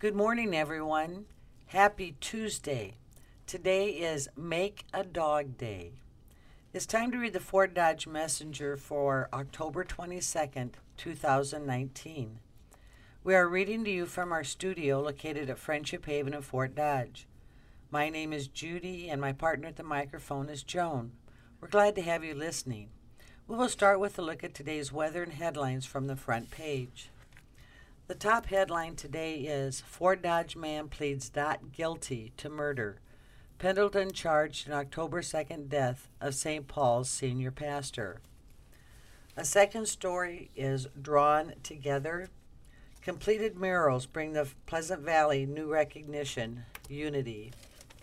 Good morning, everyone. Happy Tuesday. Today is Make a Dog Day. It's time to read the Fort Dodge Messenger for October 22nd, 2019. We are reading to you from our studio located at Friendship Haven in Fort Dodge. My name is Judy, and my partner at the microphone is Joan. We're glad to have you listening. We will start with a look at today's weather and headlines from the front page. The top headline today is Fort Dodge man pleads not guilty to murder. Pendleton charged in October 2nd death of St. Paul's senior pastor. A second story is Drawn Together. Completed murals bring the Pleasant Valley new recognition, unity.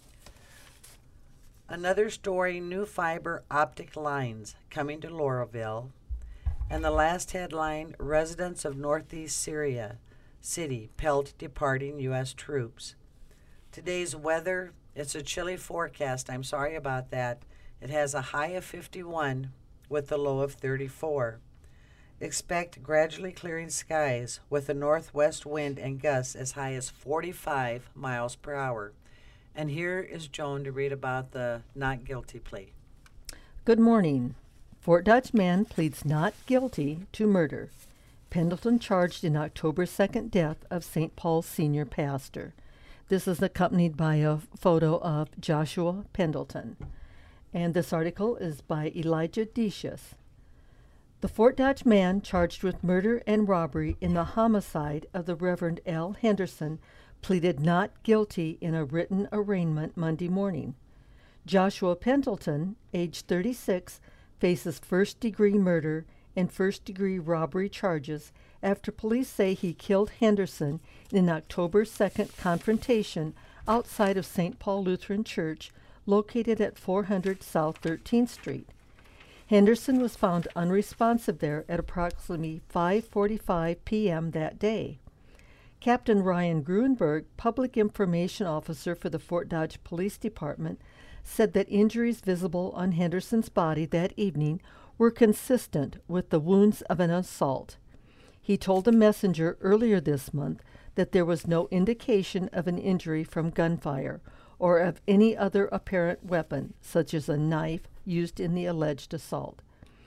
Another story, new fiber optic lines coming to Laurelville. And the last headline, residents of Northeast Syria City pelt departing U.S. troops. Today's weather, it's a chilly forecast. I'm sorry about that. It has a high of 51 with a low of 34. Expect gradually clearing skies with a northwest wind and gusts as high as 45 miles per hour. And here is Joan to read about the not guilty plea. Good morning. Fort Dodge man pleads not guilty to murder. Pendleton charged in October 2nd death of St. Paul's senior pastor. This is accompanied by a photo of Joshua Pendleton. And this article is by Elijah Decius. The Fort Dodge man charged with murder and robbery in the homicide of the Reverend L. Henderson pleaded not guilty in a written arraignment Monday morning. Joshua Pendleton, age 36, faces first-degree murder and first-degree robbery charges after police say he killed Henderson in an October 2nd confrontation outside of St. Paul Lutheran Church located at 400 South 13th Street. Henderson was found unresponsive there at approximately 5:45 p.m. that day. Captain Ryan Gruenberg, Public Information Officer for the Fort Dodge Police Department, said that injuries visible on Henderson's body that evening were consistent with the wounds of an assault. He told the Messenger earlier this month that there was no indication of an injury from gunfire or of any other apparent weapon, such as a knife, used in the alleged assault.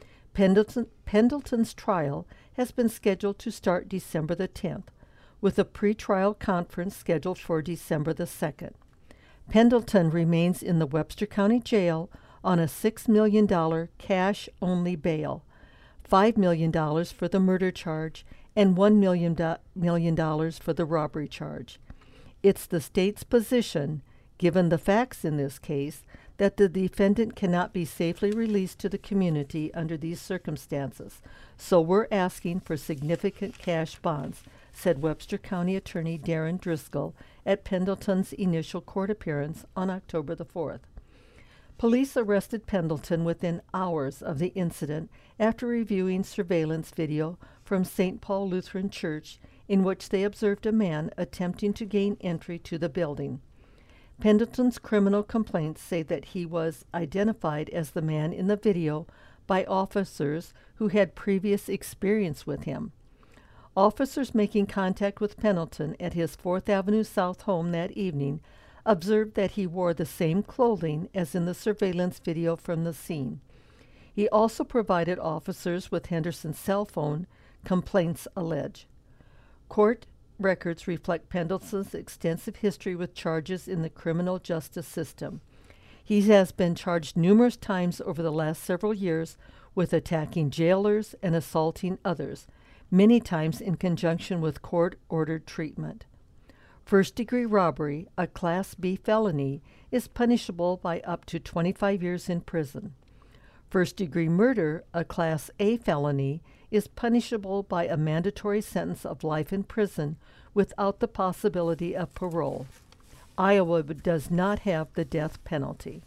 Pendleton's trial has been scheduled to start December the 10th, with a pretrial conference scheduled for December the 2nd. Pendleton remains in the Webster County Jail on a $6 million cash-only bail, $5 million for the murder charge, and $1 million for the robbery charge. It's the state's position, given the facts in this case, that the defendant cannot be safely released to the community under these circumstances, so we're asking for significant cash bonds, said Webster County Attorney Darren Driscoll at Pendleton's initial court appearance on October the 4th. Police arrested Pendleton within hours of the incident after reviewing surveillance video from St. Paul Lutheran Church in which they observed a man attempting to gain entry to the building. Pendleton's criminal complaints say that he was identified as the man in the video by officers who had previous experience with him. Officers making contact with Pendleton at his 4th Avenue South home that evening observed that he wore the same clothing as in the surveillance video from the scene. He also provided officers with Henderson's cell phone, complaints allege. Court records reflect Pendleton's extensive history with charges in the criminal justice system. He has been charged numerous times over the last several years with attacking jailers and assaulting others, many times in conjunction with court-ordered treatment. First-degree robbery, a Class B felony, is punishable by up to 25 years in prison. First-degree murder, a Class A felony, is punishable by a mandatory sentence of life in prison without the possibility of parole. Iowa does not have the death penalty.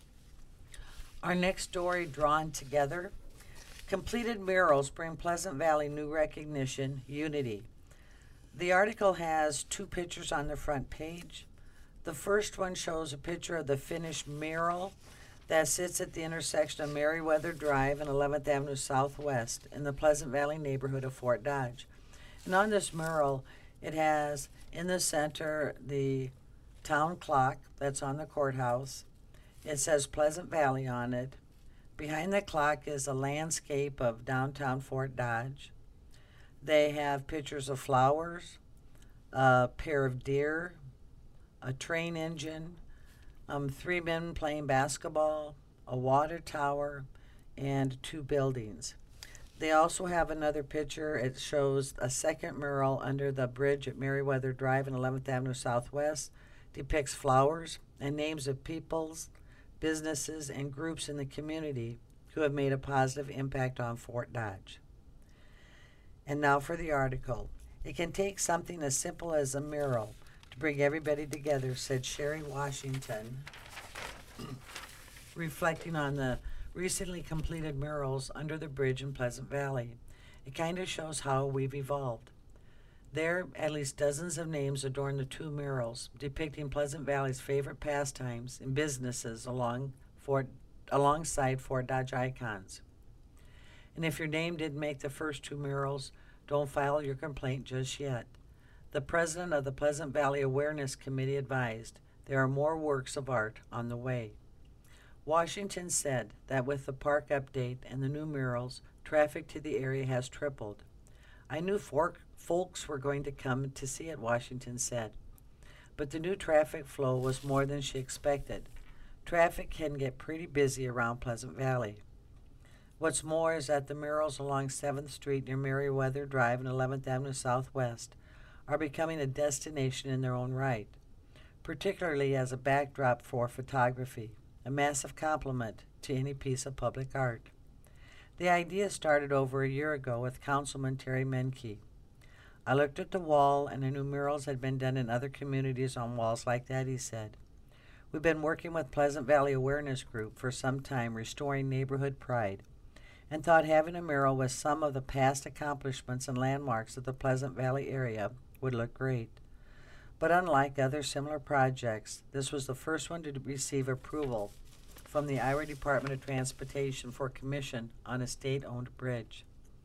Our next story, Drawn Together. Completed murals bring Pleasant Valley new recognition, unity. The article has two pictures on the front page. The first one shows a picture of the finished mural that sits at the intersection of Meriwether Drive and 11th Avenue Southwest in the Pleasant Valley neighborhood of Fort Dodge. And on this mural It has in the center the town clock that's on the courthouse. It says Pleasant Valley on it. Behind the clock is a landscape of downtown Fort Dodge. They have pictures of flowers, a pair of deer, a train engine, 3 men playing basketball, a water tower, and 2 buildings. They also have another picture. It shows a second mural under the bridge at Meriwether Drive and 11th Avenue Southwest. Depicts flowers and names of peoples, businesses, and groups in the community who have made a positive impact on Fort Dodge. And now for the article. It can take something as simple as a mural to bring everybody together, said Sherry Washington, reflecting on the recently completed murals under the bridge in Pleasant Valley. It kind of shows how we've evolved. There, at least dozens of names adorn the 2 murals, depicting Pleasant Valley's favorite pastimes and businesses alongside Fort Dodge icons. And if your name didn't make the first 2 murals, don't file your complaint just yet. The president of the Pleasant Valley Awareness Committee advised there are more works of art on the way. Washington said that with the park update and the new murals, traffic to the area has tripled. I knew folks were going to come to see it, Washington said. But the new traffic flow was more than she expected. Traffic can get pretty busy around Pleasant Valley. What's more is that the murals along 7th Street near Meriwether Drive and 11th Avenue Southwest are becoming a destination in their own right, particularly as a backdrop for photography, a massive compliment to any piece of public art. The idea started over a year ago with Councilman Terry Menke. I looked at the wall, and the new murals had been done in other communities on walls like that, he said. We've been working with Pleasant Valley Awareness Group for some time, restoring neighborhood pride, and thought having a mural with some of the past accomplishments and landmarks of the Pleasant Valley area would look great. But unlike other similar projects, this was the first one to receive approval from the Iowa Department of Transportation for commission on a state-owned bridge.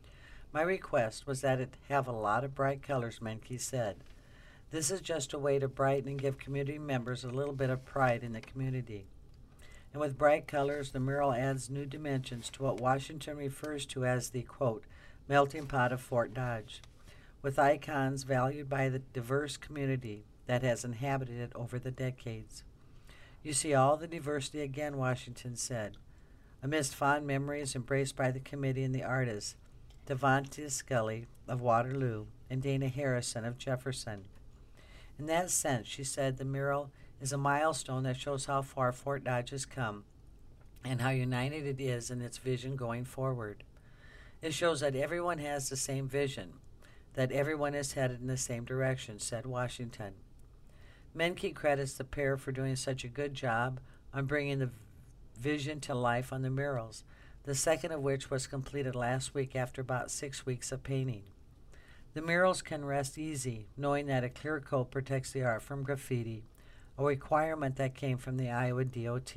My request was that it have a lot of bright colors, Menke said. This is just a way to brighten and give community members a little bit of pride in the community. And with bright colors, the mural adds new dimensions to what Washington refers to as the, quote, melting pot of Fort Dodge, with icons valued by the diverse community that has inhabited it over the decades. You see all the diversity again, Washington said, amidst fond memories embraced by the committee and the artists, Devontae Scully of Waterloo and Dana Harrison of Jefferson. In that sense, she said, the mural is a milestone that shows how far Fort Dodge has come and how united it is in its vision going forward. It shows that everyone has the same vision, that everyone is headed in the same direction, said Washington. Menke credits the pair for doing such a good job on bringing the vision to life on the murals, the second of which was completed last week after about 6 weeks of painting. The murals can rest easy, knowing that a clear coat protects the art from graffiti, a requirement that came from the Iowa DOT.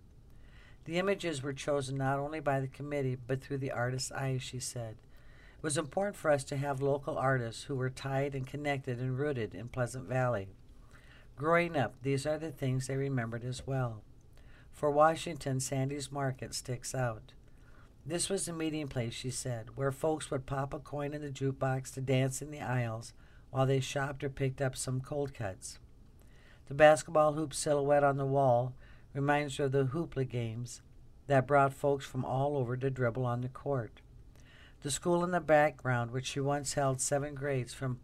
The images were chosen not only by the committee, but through the artist's eyes, she said. It was important for us to have local artists who were tied and connected and rooted in Pleasant Valley. Growing up, these are the things they remembered as well. For Washington, Sandy's Market sticks out. This was the meeting place, she said, where folks would pop a coin in the jukebox to dance in the aisles while they shopped or picked up some cold cuts. The basketball hoop silhouette on the wall reminds her of the hoopla games that brought folks from all over to dribble on the court. The school in the background, which she once held 7 grades from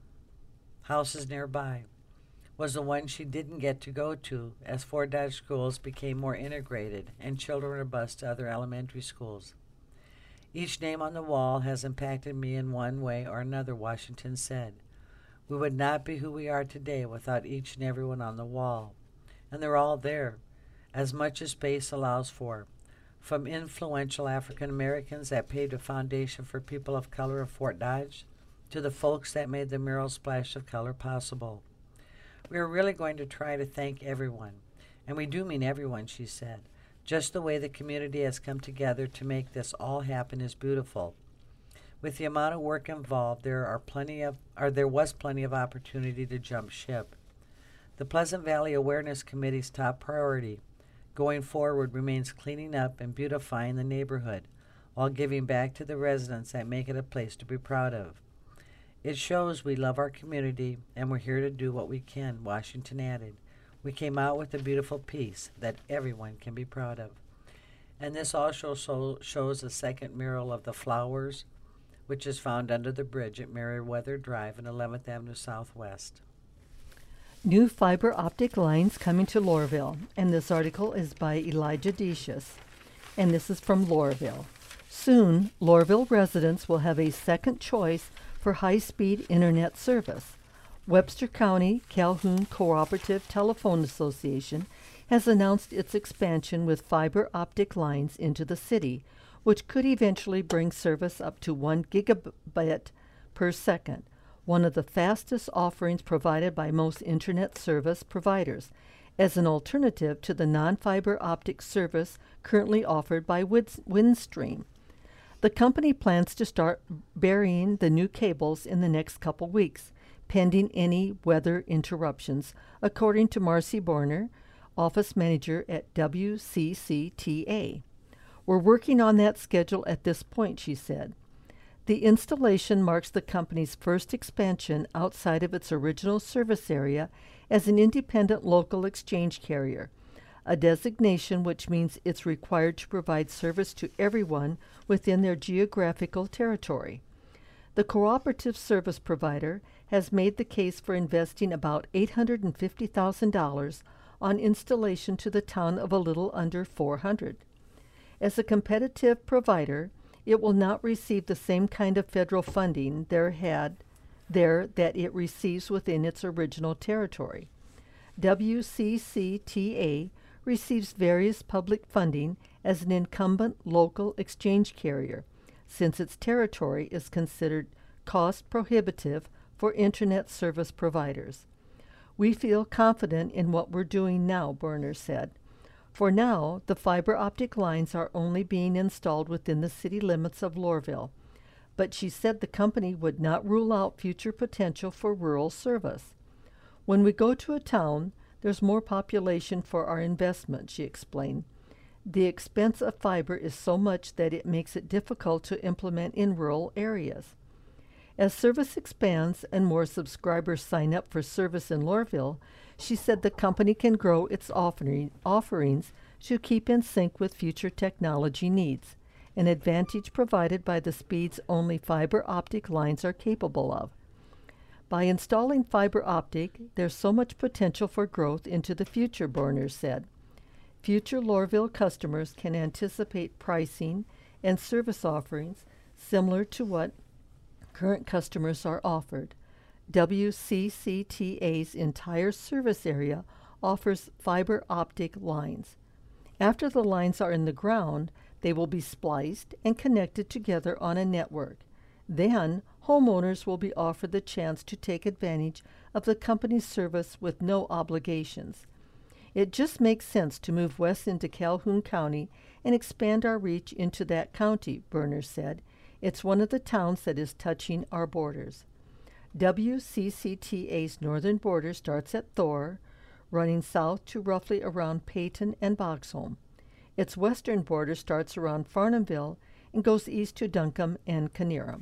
houses nearby, was the one she didn't get to go to as Fort Dodge schools became more integrated and children were bused to other elementary schools. Each name on the wall has impacted me in one way or another, Washington said. We would not be who we are today without each and every one on the wall. And they're all there, as much as space allows for, from influential African Americans that paved a foundation for people of color of Fort Dodge, to the folks that made the mural splash of color possible. We are really going to try to thank everyone, and we do mean everyone, she said. Just the way the community has come together to make this all happen is beautiful. With the amount of work involved, there was plenty of opportunity to jump ship. The Pleasant Valley Awareness Committee's top priority going forward remains cleaning up and beautifying the neighborhood while giving back to the residents that make it a place to be proud of. It shows we love our community and we're here to do what we can, Washington added. We came out with a beautiful piece that everyone can be proud of. And this also shows a second mural of the flowers, which is found under the bridge at Meriwether Drive and 11th Avenue Southwest. New fiber optic lines coming to Lorville, and this article is by Elijah Decius, and this is from Lorville. Soon, Lorville residents will have a second choice for high-speed internet service. Webster County Calhoun Cooperative Telephone Association has announced its expansion with fiber optic lines into the city, which could eventually bring service up to 1 gigabit per second, one of the fastest offerings provided by most internet service providers, as an alternative to the non-fiber optic service currently offered by Windstream. The company plans to start burying the new cables in the next couple weeks, pending any weather interruptions, according to Marcy Borner, office manager at WCCTA. We're working on that schedule at this point, she said. The installation marks the company's first expansion outside of its original service area as an independent local exchange carrier, a designation which means it's required to provide service to everyone within their geographical territory. The cooperative service provider has made the case for investing about $850,000 on installation to the town of a little under $400,000. As a competitive provider, it will not receive the same kind of federal funding that it receives within its original territory. WCCTA receives various public funding as an incumbent local exchange carrier, since its territory is considered cost prohibitive for internet service providers. We feel confident in what we're doing now, Berner said. For now, the fiber optic lines are only being installed within the city limits of Lorville, but she said the company would not rule out future potential for rural service. When we go to a town, there's more population for our investment, she explained. The expense of fiber is so much that it makes it difficult to implement in rural areas. As service expands and more subscribers sign up for service in Lorville, she said the company can grow its offerings to keep in sync with future technology needs, an advantage provided by the speeds only fiber optic lines are capable of. By installing fiber optic, there's so much potential for growth into the future, Borner said. Future Lorville customers can anticipate pricing and service offerings similar to what current customers are offered. WCCTA's entire service area offers fiber optic lines. After the lines are in the ground, they will be spliced and connected together on a network. Then, homeowners will be offered the chance to take advantage of the company's service with no obligations. It just makes sense to move west into Calhoun County and expand our reach into that county, Berner said. It's one of the towns that is touching our borders. WCCTA's northern border starts at Thor, running south to roughly around Peyton and Boxholm. Its western border starts around Farnhamville and goes east to Duncombe and Canerum.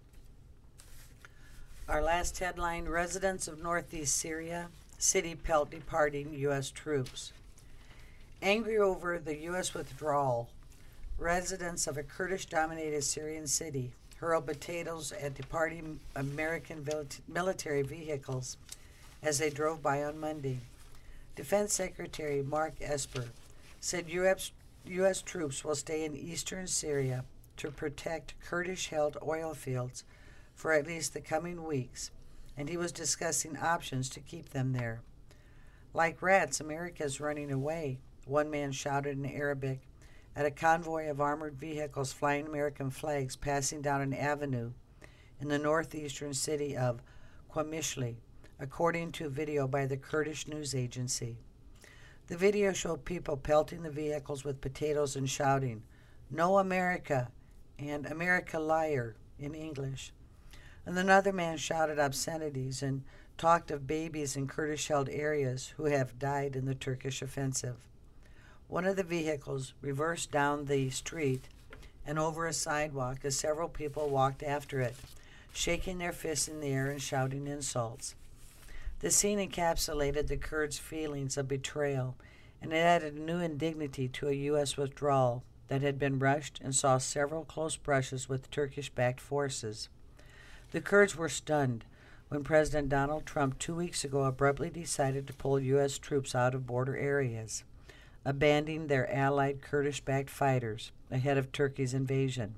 Our last headline, residents of northeast Syria, city pelt departing U.S. troops. Angry over the U.S. withdrawal, residents of a Kurdish-dominated Syrian city hurled potatoes at departing American military vehicles as they drove by on Monday. Defense Secretary Mark Esper said U.S. troops will stay in eastern Syria to protect Kurdish-held oil fields for at least the coming weeks, and he was discussing options to keep them there. Like rats, America's running away, one man shouted in Arabic at a convoy of armored vehicles flying American flags passing down an avenue in the northeastern city of Qamishli, according to a video by the Kurdish news agency. The video showed people pelting the vehicles with potatoes and shouting, "No America," and "America liar," in English. And another man shouted obscenities and talked of babies in Kurdish-held areas who have died in the Turkish offensive. One of the vehicles reversed down the street and over a sidewalk as several people walked after it, shaking their fists in the air and shouting insults. The scene encapsulated the Kurds' feelings of betrayal, and it added a new indignity to a U.S. withdrawal that had been rushed and saw several close brushes with Turkish-backed forces. The Kurds were stunned when President Donald Trump 2 weeks ago abruptly decided to pull U.S. troops out of border areas, abandoning their allied Kurdish-backed fighters ahead of Turkey's invasion.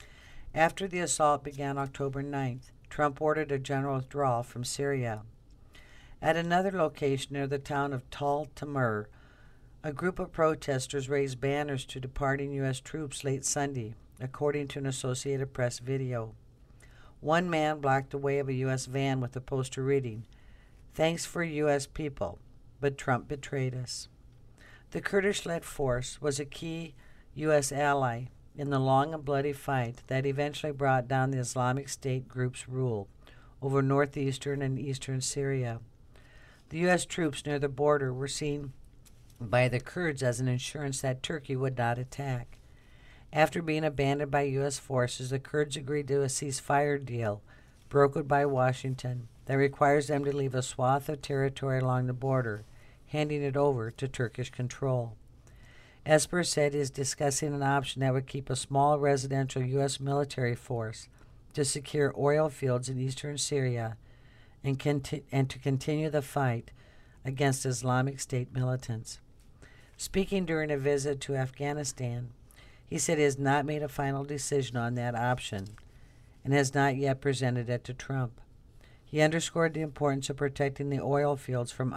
After the assault began October 9th, Trump ordered a general withdrawal from Syria. At another location near the town of Tal Tamur, a group of protesters raised banners to departing U.S. troops late Sunday, according to an Associated Press video. One man blocked the way of a U.S. van with a poster reading, "Thanks for U.S. people, but Trump betrayed us." The Kurdish-led force was a key U.S. ally in the long and bloody fight that eventually brought down the Islamic State group's rule over northeastern and eastern Syria. The U.S. troops near the border were seen by the Kurds as an assurance that Turkey would not attack. After being abandoned by U.S. forces, the Kurds agreed to a ceasefire deal brokered by Washington that requires them to leave a swath of territory along the border, handing it over to Turkish control. Esper said he is discussing an option that would keep a small residential U.S. military force to secure oil fields in eastern Syria and to continue the fight against Islamic State militants. Speaking during a visit to Afghanistan, he said he has not made a final decision on that option and has not yet presented it to Trump. He underscored the importance of protecting the oil fields from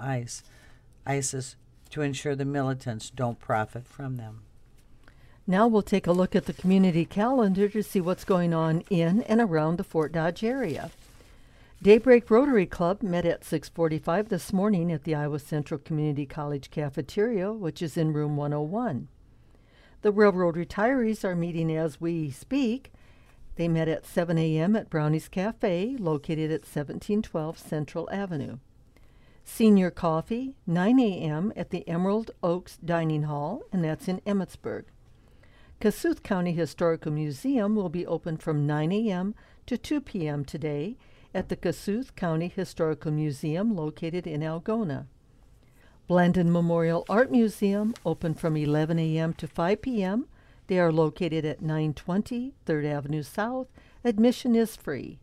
ISIS to ensure the militants don't profit from them. Now we'll take a look at the community calendar to see what's going on in and around the Fort Dodge area. Daybreak Rotary Club met at 6:45 this morning at the Iowa Central Community College cafeteria, which is in room 101. The Railroad Retirees are meeting as we speak. They met at 7 a.m. at Brownie's Cafe, located at 1712 Central Avenue. Senior Coffee, 9 a.m. at the Emerald Oaks Dining Hall, and that's in Emmetsburg. Kossuth County Historical Museum will be open from 9 a.m. to 2 p.m. today at the Kossuth County Historical Museum located in Algona. Blandon Memorial Art Museum open from 11 a.m. to 5 p.m. They are located at 920 3rd Avenue South. Admission is free.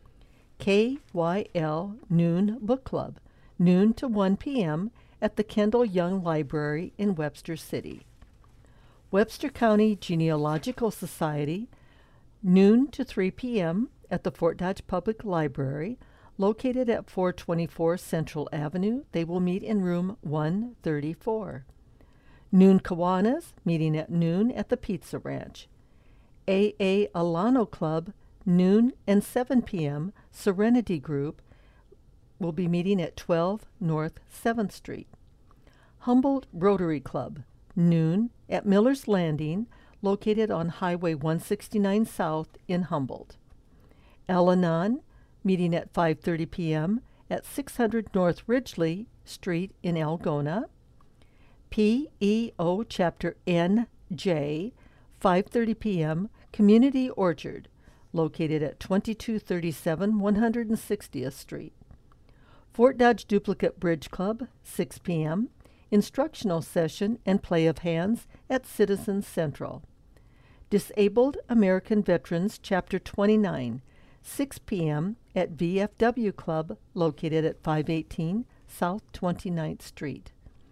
KYL Noon Book Club, noon to 1 p.m. at the Kendall Young Library in Webster City. Webster County Genealogical Society, noon to 3 p.m. at the Fort Dodge Public Library, located at 424 Central Avenue. They will meet in room 134. Noon Kiwanis, meeting at noon at the Pizza Ranch. AA Alano Club, noon and 7 p.m. Serenity Group will be meeting at 12 North 7th Street. Humboldt Rotary Club, noon at Miller's Landing, located on Highway 169 South in Humboldt. Al-Anon, meeting at 5:30 p.m. at 600 North Ridgely Street in Algona. PEO Chapter NJ, 5:30 p.m. Community Orchard, located at 2237 160th Street. Fort Dodge Duplicate Bridge Club, 6 p.m. Instructional session and play of hands at Citizens Central. Disabled American Veterans Chapter 29, 6 p.m. at VFW Club, located at 518 South 29th Street.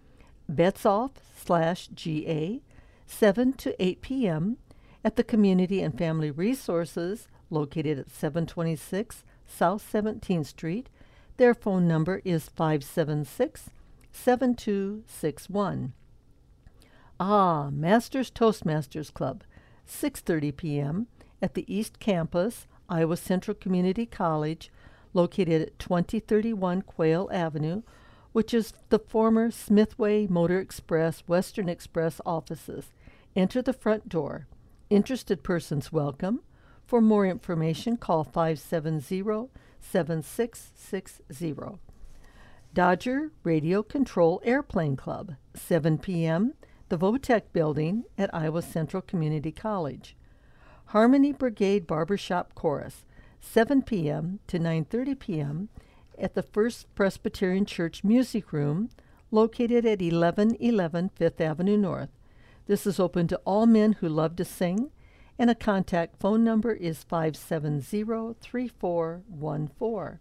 Betzoff/GA, 7 to 8 p.m. at the Community and Family Resources, located at 726 South 17th Street. Their phone number is 576-7261. Masters Toastmasters Club, 6:30 p.m. at the East Campus, Iowa Central Community College, located at 2031 Quail Avenue, which is the former Smithway Motor Express Western Express offices. Enter the front door. Interested persons welcome. For more information, call 570-7660. Dodger Radio Control Airplane Club, 7 p.m., the Votech Building at Iowa Central Community College. Harmony Brigade Barbershop Chorus, 7 p.m. to 9:30 p.m. at the First Presbyterian Church Music Room, located at 1111 Fifth Avenue North. This is open to all men who love to sing, and a contact phone number is 570-3414.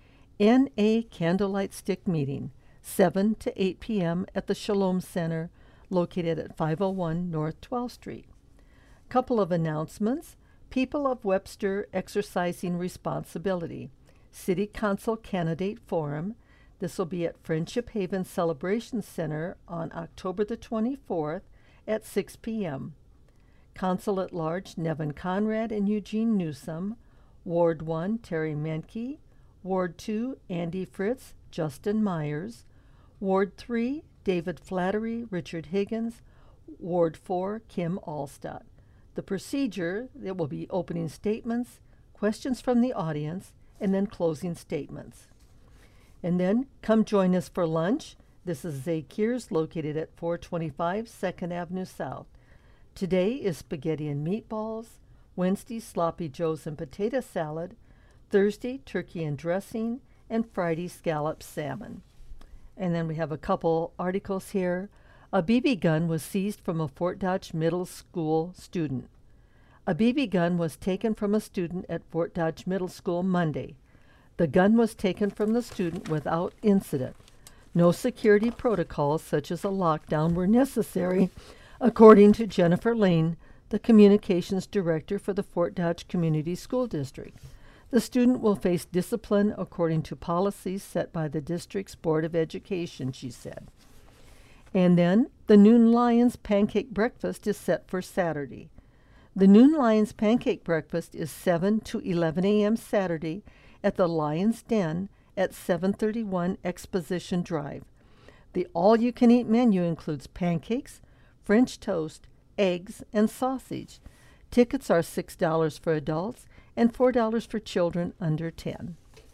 NA Candlelight Stick Meeting, 7 to 8 p.m. at the Shalom Center, located at 501 North 12th Street. Couple of announcements. People of Webster exercising responsibility. City Council Candidate Forum. This will be at Friendship Haven Celebration Center on October the 24th at 6 p.m. Council at Large Nevin Conrad and Eugene Newsom. Ward 1 Terry Menke. Ward 2 Andy Fritz, Justin Myers. Ward 3 David Flattery, Richard Higgins. Ward 4 Kim Allstott. The procedure, there will be opening statements, questions from the audience, and then closing statements. And then come join us for lunch. This is Zakir's, located at 425 2nd Avenue South. Today is spaghetti and meatballs. Wednesday, sloppy joes and potato salad. Thursday, turkey and dressing. And Friday, scalloped salmon. And then we have a couple articles here. A BB gun was seized from a Fort Dodge Middle School student. A BB gun was taken from a student at Fort Dodge Middle School Monday. The gun was taken from the student without incident. No security protocols such as a lockdown were necessary, according to Jennifer Lane, the communications director for the Fort Dodge Community School District. The student will face discipline according to policies set by the district's Board of Education, she said. And then the Noon Lions Pancake Breakfast is set for Saturday. The Noon Lions Pancake Breakfast is 7 to 11 a.m. Saturday at the Lions Den at 731 Exposition Drive. The all-you-can-eat menu includes pancakes, French toast, eggs, and sausage. Tickets are $6 for adults and $4 for children under 10.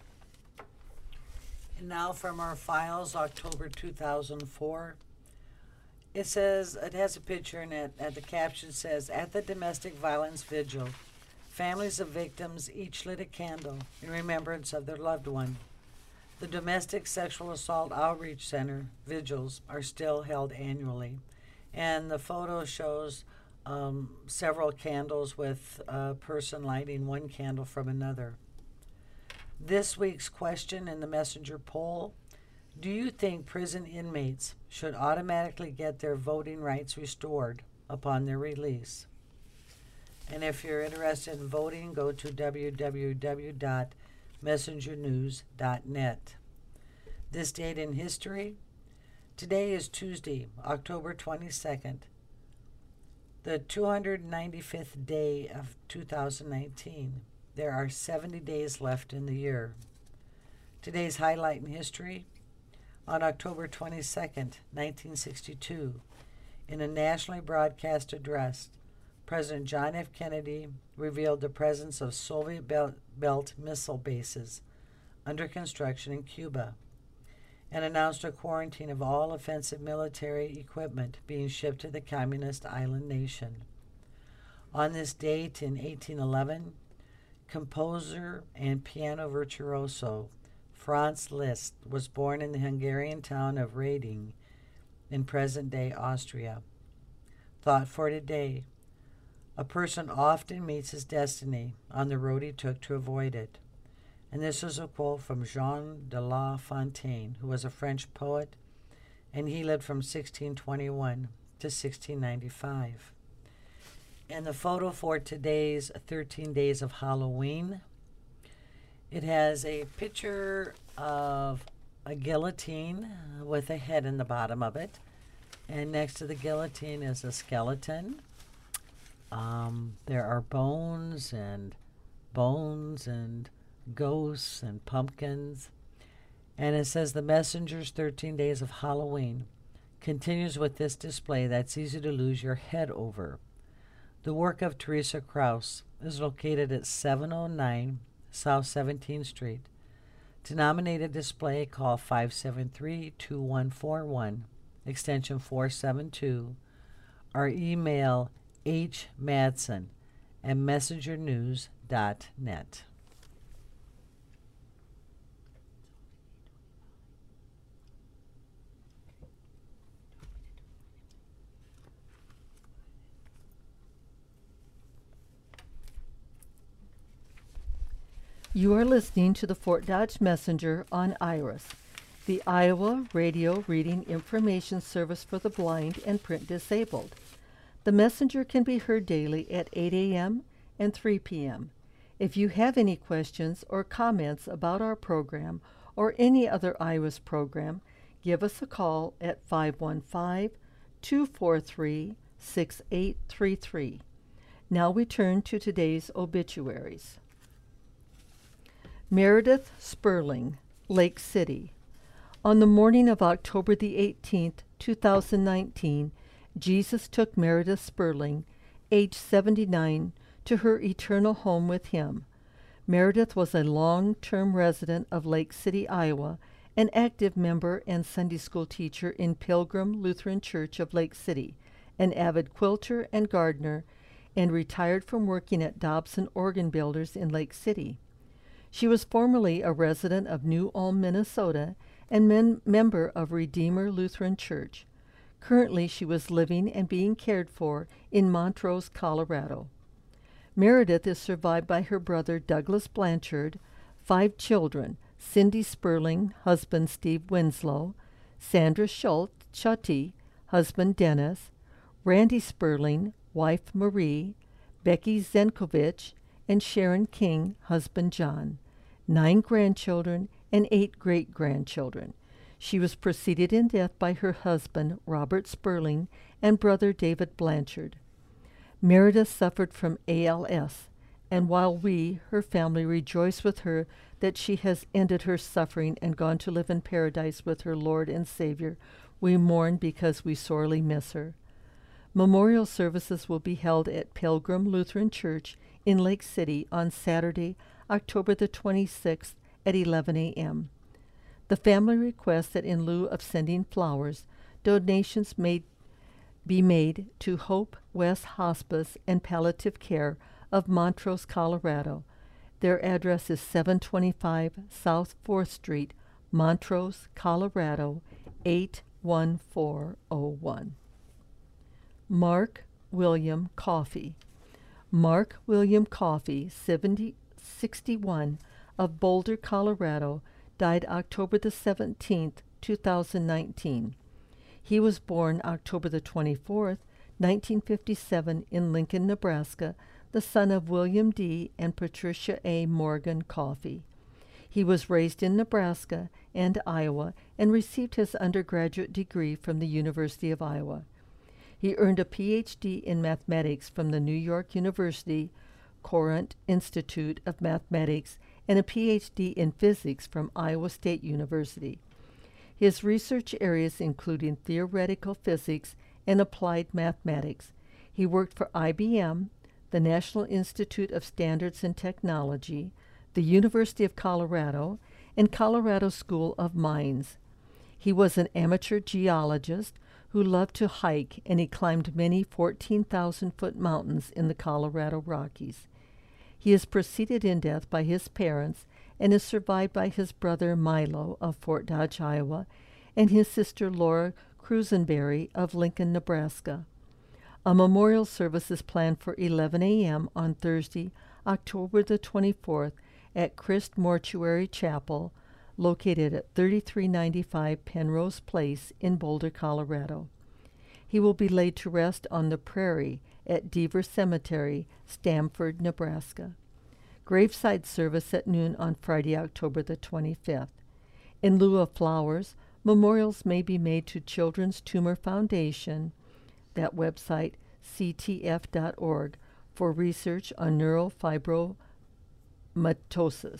And now from our files, October 2004. It says, it has a picture in it, and the caption says, at the domestic violence vigil, families of victims each lit a candle in remembrance of their loved one. The Domestic Sexual Assault Outreach Center vigils are still held annually. And the photo shows several candles with a person lighting one candle from another. This week's question in the messenger poll: do you think prison inmates should automatically get their voting rights restored upon their release? And if you're interested in voting, go to www.messengernews.net. This date in history: today is Tuesday, October 22nd, the 295th day of 2019. There are 70 days left in the year. Today's highlight in history: on October 22nd, 1962, in a nationally broadcast address, President John F. Kennedy revealed the presence of Soviet Belt missile bases under construction in Cuba and announced a quarantine of all offensive military equipment being shipped to the communist island nation. On this date in 1811, composer and piano virtuoso Franz Liszt was born in the Hungarian town of Rading in present-day Austria. Thought for today: a person often meets his destiny on the road he took to avoid it. And this is a quote from Jean de La Fontaine, who was a French poet, and he lived from 1621 to 1695. And the photo for today's 13 Days of Halloween, it has a picture of a guillotine with a head in the bottom of it. And next to the guillotine is a skeleton. There are bones and ghosts and pumpkins. And it says the Messenger's 13 Days of Halloween continues with this display that's easy to lose your head over. The work of Teresa Kraus, is located at 709 South 17th Street. To nominate a display, call 573-2141, extension 472, or email hmadsen@messengernews.net. You are listening to the Fort Dodge Messenger on IRIS, the Iowa Radio Reading Information Service for the Blind and Print Disabled. The Messenger can be heard daily at 8 a.m. and 3 p.m. If you have any questions or comments about our program or any other IRIS program, give us a call at 515-243-6833. Now we turn to today's obituaries. Meredith Sperling, Lake City. On the morning of October the 18th, 2019, Jesus took Meredith Sperling, age 79, to her eternal home with him. Meredith was a long-term resident of Lake City, Iowa, an active member and Sunday school teacher in Pilgrim Lutheran Church of Lake City, an avid quilter and gardener, and retired from working at Dobson Organ Builders in Lake City. She was formerly a resident of New Ulm, Minnesota, and member of Redeemer Lutheran Church. Currently, she was living and being cared for in Montrose, Colorado. Meredith is survived by her brother Douglas Blanchard, 5 children: Cindy Sperling, husband Steve Winslow; Sandra Schutte, husband Dennis; Randy Sperling, wife Marie; Becky Zenkovich, and Sharon King, husband John; 9 grandchildren and 8 great-grandchildren. She was preceded in death by her husband, Robert Sperling, and brother David Blanchard. Meredith suffered from ALS, and while we, her family, rejoice with her that she has ended her suffering and gone to live in paradise with her Lord and Savior, we mourn because we sorely miss her. Memorial services will be held at Pilgrim Lutheran Church in Lake City on Saturday, October the 26th at 11 a.m. The family requests that in lieu of sending flowers, donations may be made to Hope West Hospice and Palliative Care of Montrose, Colorado. Their address is 725 South 4th Street, Montrose, Colorado, 81401. Mark William Coffey. Mark William Coffey, 61, of Boulder, Colorado, died October the 17th, 2019. He was born October the 24th, 1957, in Lincoln, Nebraska, the son of William D. and Patricia A. Morgan Coffey. He was raised in Nebraska and Iowa and received his undergraduate degree from the University of Iowa. He earned a Ph.D. in mathematics from the New York University Courant Institute of Mathematics and a Ph.D. in physics from Iowa State University. His research areas include theoretical physics and applied mathematics. He worked for IBM, the National Institute of Standards and Technology, the University of Colorado, and Colorado School of Mines. He was an amateur geologist who loved to hike, and he climbed many 14,000-foot mountains in the Colorado Rockies. He is preceded in death by his parents and is survived by his brother Milo of Fort Dodge, Iowa, and his sister Laura Crusenberry of Lincoln, Nebraska. A memorial service is planned for 11 a.m. on Thursday, October the 24th at Christ Mortuary Chapel, located at 3395 Penrose Place in Boulder, Colorado. He will be laid to rest on the prairie at Deaver Cemetery, Stamford, Nebraska. Graveside service at noon on Friday, October the 25th. In lieu of flowers, memorials may be made to Children's Tumor Foundation, that website ctf.org, for research on neurofibromatosis.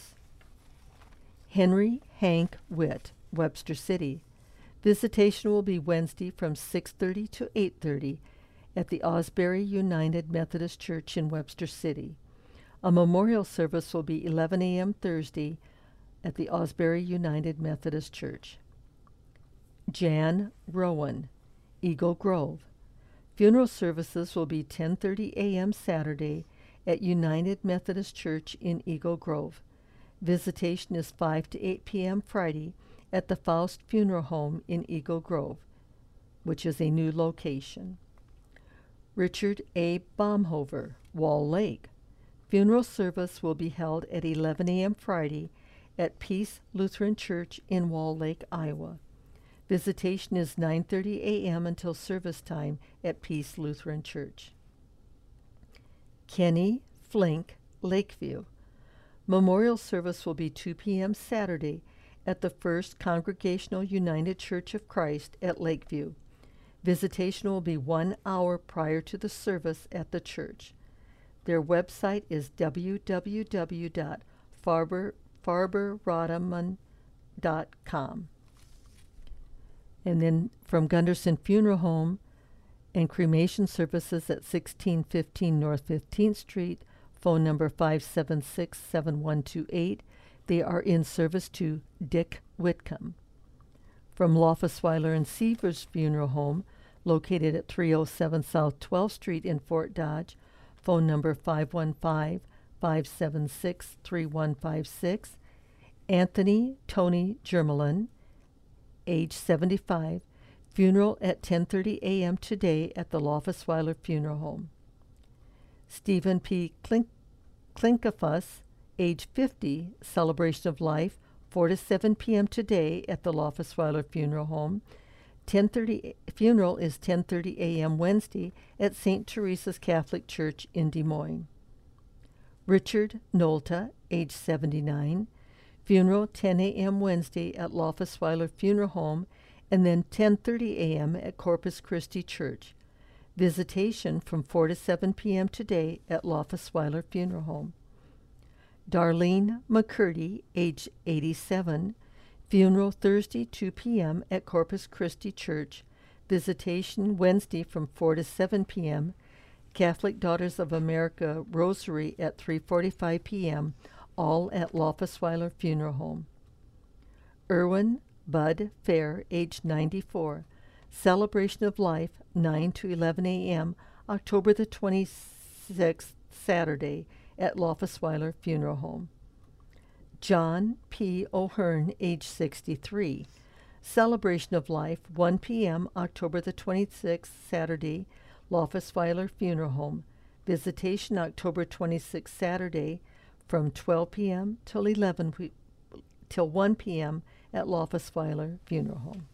Henry Hank Witt, Webster City. Visitation will be Wednesday from 6:30 to 8:30 at the Osbury United Methodist Church in Webster City. A memorial service will be 11 a.m. Thursday at the Osbury United Methodist Church. Jan Rowan, Eagle Grove. Funeral services will be 10:30 a.m. Saturday at United Methodist Church in Eagle Grove. Visitation is 5 to 8 p.m. Friday at the Faust Funeral Home in Eagle Grove, which is a new location. Richard A. Baumhover, Wall Lake. Funeral service will be held at 11 a.m. Friday at Peace Lutheran Church in Wall Lake, Iowa. Visitation is 9:30 a.m. until service time at Peace Lutheran Church. Kenny Flink, Lakeview. Memorial service will be 2 p.m. Saturday at the First Congregational United Church of Christ at Lakeview. Visitation will be 1 hour prior to the service at the church. Their website is www.farberrodaman.com. And then from Gunderson Funeral Home and cremation services at 1615 North 15th Street, phone number 576-7128. They are in service to Dick Whitcomb. From Lofusweiler and Seavers Funeral Home, located at 307 South 12th Street in Fort Dodge, phone number 515-576-3156. Anthony Tony Germelin, age 75, funeral at 10:30 a.m. today at the Lofusweiler Funeral Home. Stephen P. Klinkafus, age 50, celebration of life, 4 to 7 p.m. today at the Lofusweiler Funeral Home. Funeral is 10:30 a.m. Wednesday at St. Teresa's Catholic Church in Des Moines. Richard Nolta, age 79, funeral 10 a.m. Wednesday at Lofusweiler Funeral Home, and then 10:30 a.m. at Corpus Christi Church. Visitation from 4 to 7 p.m. today at Lofusweiler Funeral Home. Darlene McCurdy, age 87, funeral Thursday 2 p.m. at Corpus Christi Church. Visitation Wednesday from 4 to 7 p.m. Catholic Daughters of America Rosary at 3:45 p.m., all at Lofusweiler Funeral Home. Erwin Bud Fair, age 94, celebration of life, 9 to 11 a.m., October the 26th, Saturday, at Lofusweiler Funeral Home. John P. O'Hearn, age 63, celebration of life, 1 p.m., October the 26th, Saturday, Lofusweiler Funeral Home. Visitation October 26th, Saturday, from 12 p.m. till 1 p.m. at Lofusweiler Funeral Home.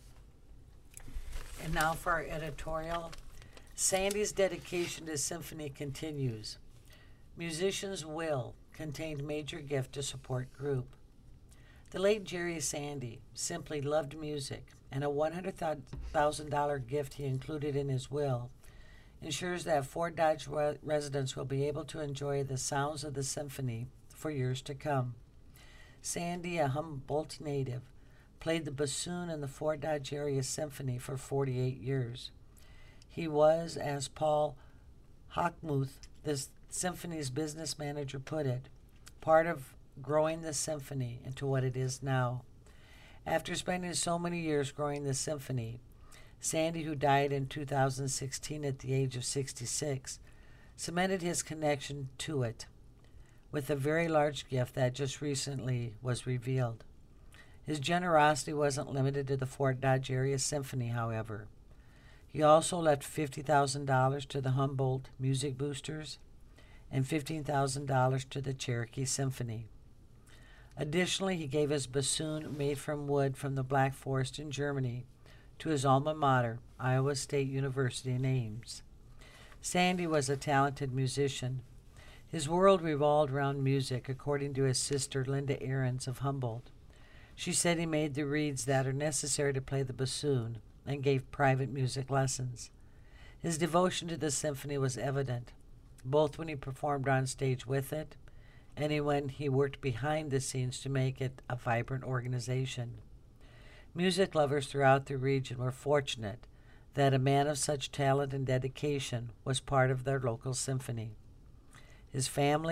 And now for our editorial. Sandy's dedication to symphony continues. Musicians will contained major gift to support group. The late Jerry Sandy simply loved music, and a $100,000 gift he included in his will ensures that Fort Dodge residents will be able to enjoy the sounds of the symphony for years to come. Sandy, a Humboldt native, played the bassoon in the Fort Dodge Area Symphony for 48 years. He was, as Paul Hochmuth, the symphony's business manager, put it, part of growing the symphony into what it is now. After spending so many years growing the symphony, Sandy, who died in 2016 at the age of 66, cemented his connection to it with a very large gift that just recently was revealed. His generosity wasn't limited to the Fort Dodge Area Symphony, however. He also left $50,000 to the Humboldt Music Boosters and $15,000 to the Cherokee Symphony. Additionally, he gave his bassoon made from wood from the Black Forest in Germany to his alma mater, Iowa State University in Ames. Sandy was a talented musician. His world revolved around music, according to his sister Linda Ahrens of Humboldt. She said he made the reeds that are necessary to play the bassoon and gave private music lessons. His devotion to the symphony was evident, both when he performed on stage with it and when he worked behind the scenes to make it a vibrant organization. Music lovers throughout the region were fortunate that a man of such talent and dedication was part of their local symphony. His family,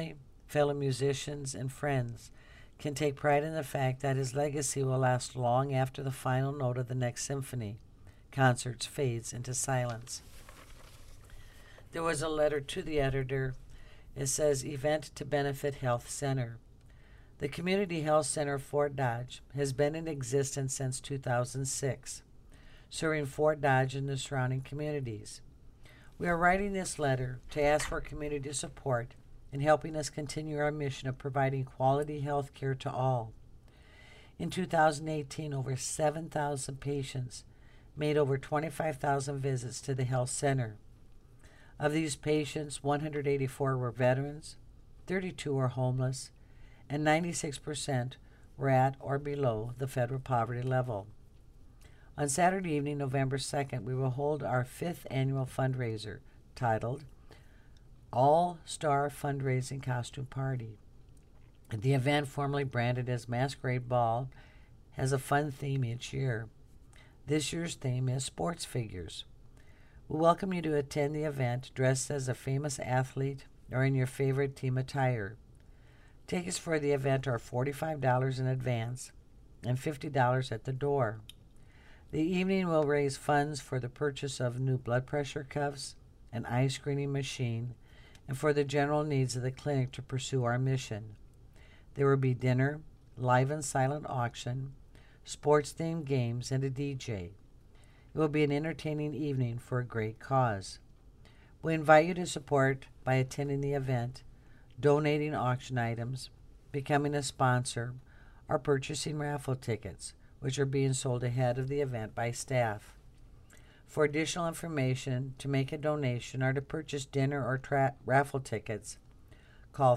fellow musicians, and friends can take pride in the fact that his legacy will last long after the final note of the next symphony concerts fades into silence. There was a letter to the editor. It says, Event to Benefit Health Center. The Community Health Center of Fort Dodge has been in existence since 2006, serving Fort Dodge and the surrounding communities. We are writing this letter to ask for community support in helping us continue our mission of providing quality health care to all. In 2018, over 7,000 patients made over 25,000 visits to the health center. Of these patients, 184 were veterans, 32 were homeless, and 96% were at or below the federal poverty level. On Saturday evening, November 2nd, we will hold our 5th annual fundraiser titled All-Star Fundraising Costume Party. The event, formerly branded as Masquerade Ball, has a fun theme each year. This year's theme is sports figures. We welcome you to attend the event dressed as a famous athlete or in your favorite team attire. Tickets for the event are $45 in advance and $50 at the door. The evening will raise funds for the purchase of new blood pressure cuffs, an eye screening machine, and for the general needs of the clinic to pursue our mission. There will be dinner, live and silent auction, sports-themed games, and a DJ. It will be an entertaining evening for a great cause. We invite you to support by attending the event, donating auction items, becoming a sponsor, or purchasing raffle tickets, which are being sold ahead of the event by staff. For additional information, to make a donation, or to purchase dinner or raffle tickets, call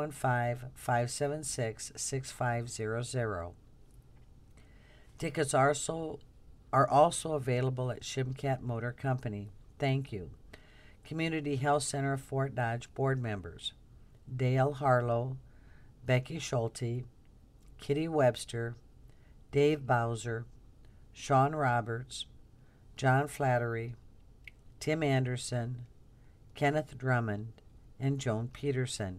515-576-6500. Tickets are also available at Shimcat Motor Company. Thank you. Community Health Center of Fort Dodge board members: Dale Harlow, Becky Schulte, Kitty Webster, Dave Bowser, Sean Roberts, John Flattery, Tim Anderson, Kenneth Drummond, and Joan Peterson.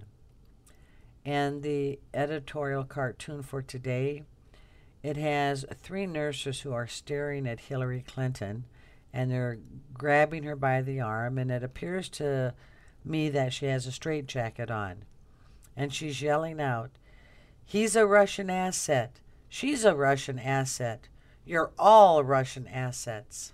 And the editorial cartoon for today, it has 3 nurses who are staring at Hillary Clinton, and they're grabbing her by the arm, and it appears to me that she has a straitjacket on. And she's yelling out, "He's a Russian asset. She's a Russian asset. You're all Russian assets."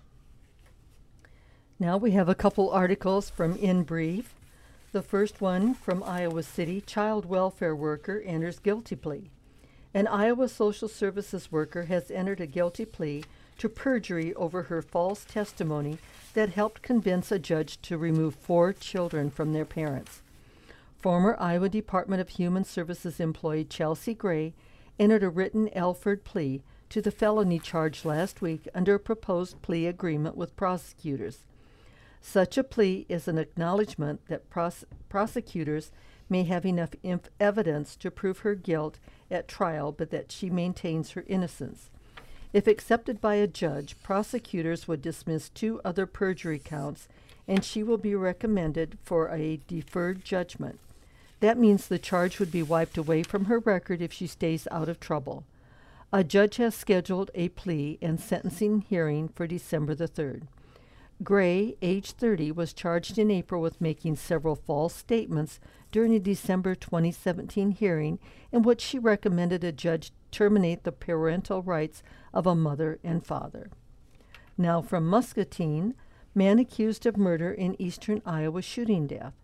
Now we have a couple articles from In Brief. The first one from Iowa City: child welfare worker enters guilty plea. An Iowa social services worker has entered a guilty plea to perjury over her false testimony that helped convince a judge to remove 4 children from their parents. Former Iowa Department of Human Services employee Chelsea Gray entered a written Alford plea to the felony charge last week under a proposed plea agreement with prosecutors. Such a plea is an acknowledgement that prosecutors may have enough evidence to prove her guilt at trial, but that she maintains her innocence. If accepted by a judge, prosecutors would dismiss 2 other perjury counts, and she will be recommended for a deferred judgment. That means the charge would be wiped away from her record if she stays out of trouble. A judge has scheduled a plea and sentencing hearing for December the 3rd. Gray, age 30, was charged in April with making several false statements during a December 2017 hearing in which she recommended a judge terminate the parental rights of a mother and father. Now from Muscatine: man accused of murder in eastern Iowa shooting death.